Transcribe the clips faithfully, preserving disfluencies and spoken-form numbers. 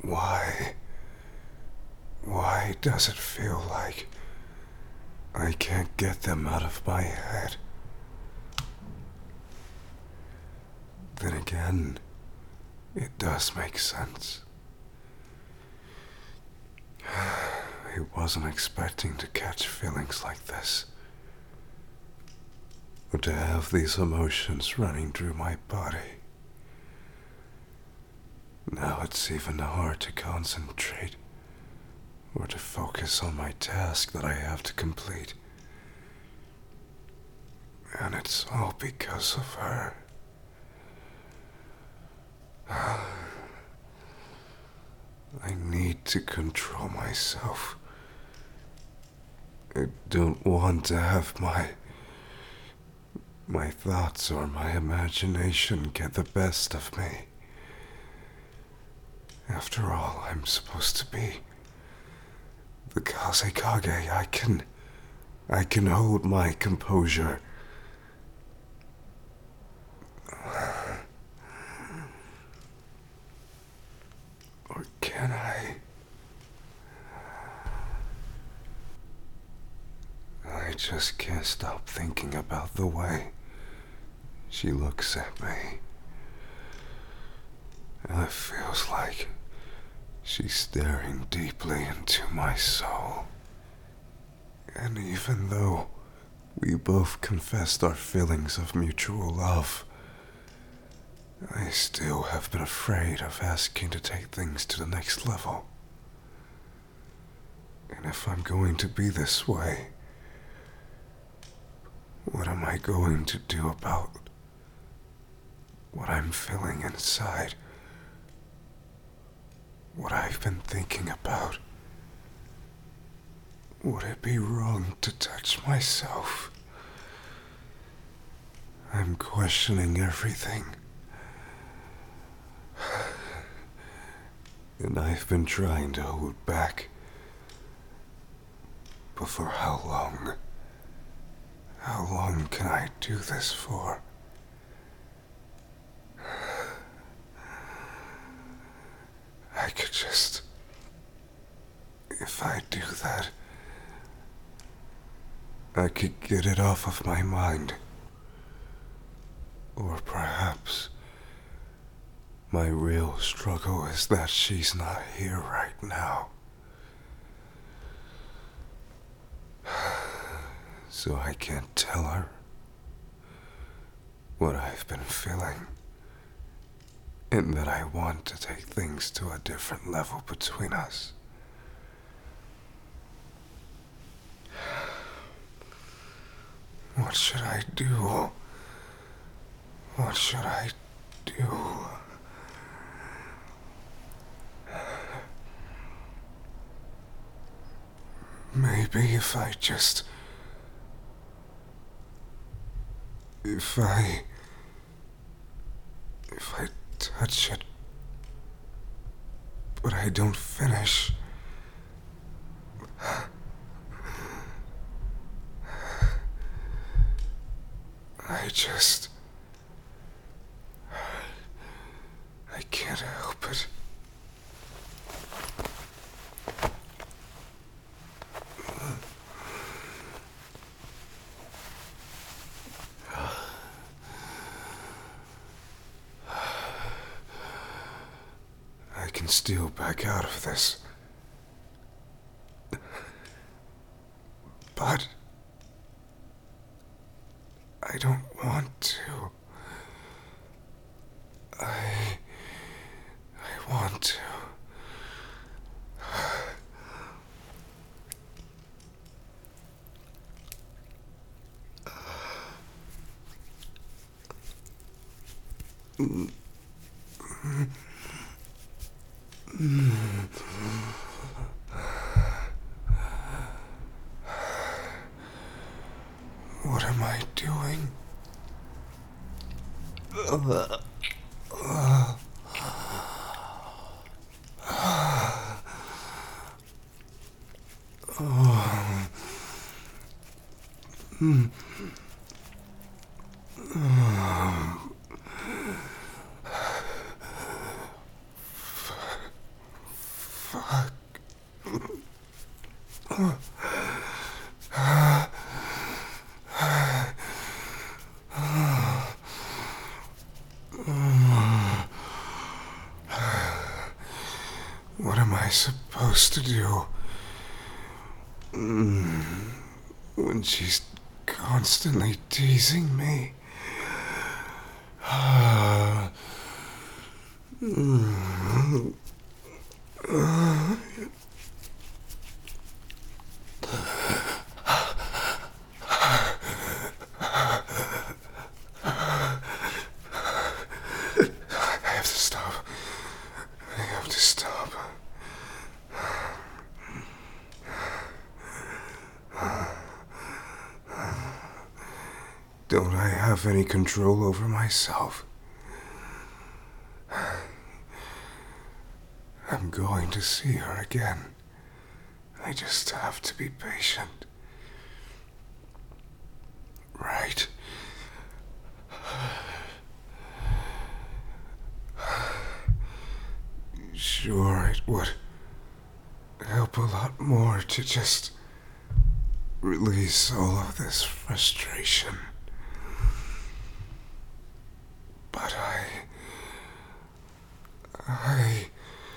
Why? Why does it feel like I can't get them out of my head? Then again, it does make sense. I wasn't expecting to catch feelings like this, or to have these emotions running through my body. Now it's even hard to concentrate or to focus on my task that I have to complete. And it's all because of her. I need to control myself. I don't want to have my my thoughts or my imagination get the best of me. After all, I'm supposed to be the Kazekage. I can I can hold my composure. Or can I? I just can't stop thinking about the way she looks at me. And it feels like she's staring deeply into my soul. And even though we both confessed our feelings of mutual love, I still have been afraid of asking to take things to the next level. And if I'm going to be this way, what am I going to do about what I'm feeling inside? What I've been thinking about? Would it be wrong to touch myself? I'm questioning everything. And I've been trying to hold back. But for how long? How long can I do this for? I could just... If I do that, I could get it off of my mind. Or perhaps my real struggle is that she's not here right now. So I can't tell her what I've been feeling, and that I want to take things to a different level between us. What should I do? What should I do? Maybe if I just... If I... If I touch it, but I don't finish... I just... I can't help it. I can steal back out of this. But I don't want to. I... I want to. What am I doing? What am I supposed to do? Mm, when she's constantly teasing me. Uh, mm, uh, I have to stop. I have to stop. Don't I have any control over myself? I'm going to see her again. I just have to be patient. Right? Sure, it would help a lot more to just release all of this frustration. But I... I...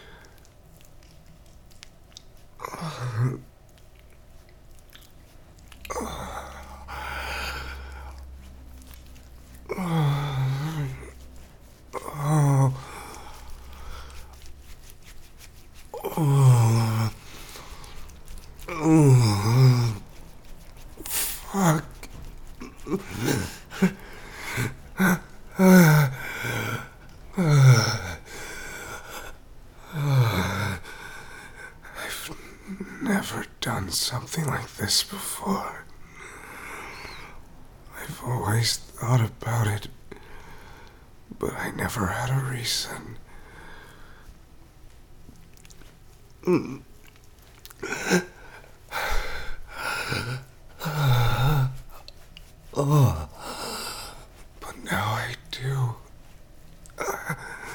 Uh, uh, oh... Oh... Oh... Fuck... Uh, uh, uh, I've never done something like this before. I've always thought about it, but I never had a reason. Mm. Oh, but now I do. Uh,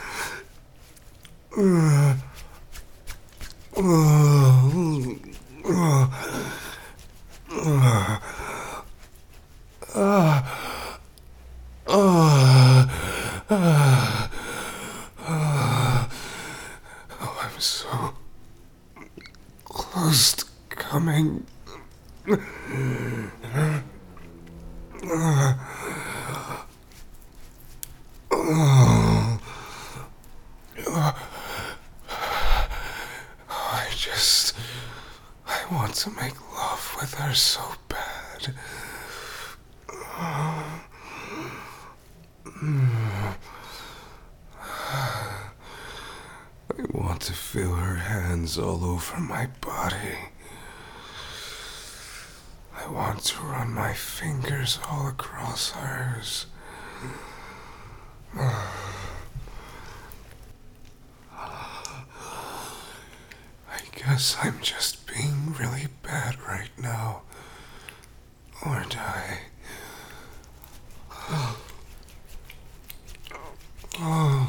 uh, uh, uh, uh, uh, uh, uh, oh, I'm so close to coming. Uh, oh, uh, I just, I want to make love with her so bad. Uh, mm, I want to feel her hands all over my body. I want to run my fingers all across hers. I guess I'm just being really bad right now. Aren't I? Oh. Oh.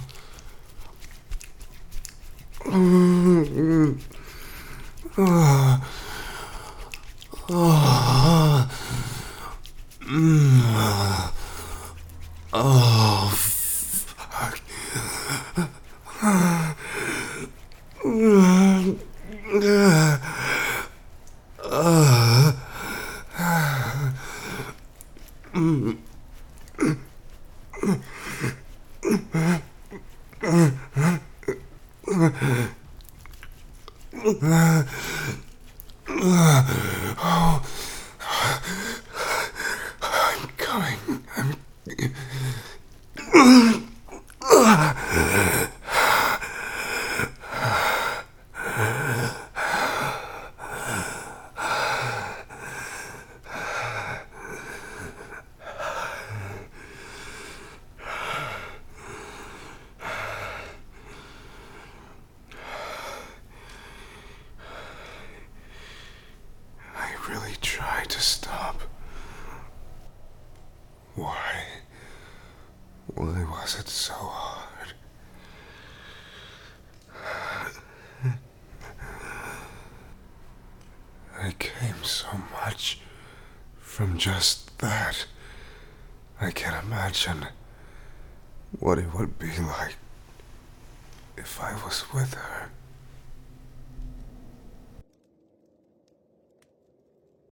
Mm. Oh. Oh. Mm. Oh, fuck. Uh. Mm. Oh, I'm coming. I'm. I really tried to stop. Why? Why was it so hard? I came so much from just that. I can't imagine what it would be like if I was with her.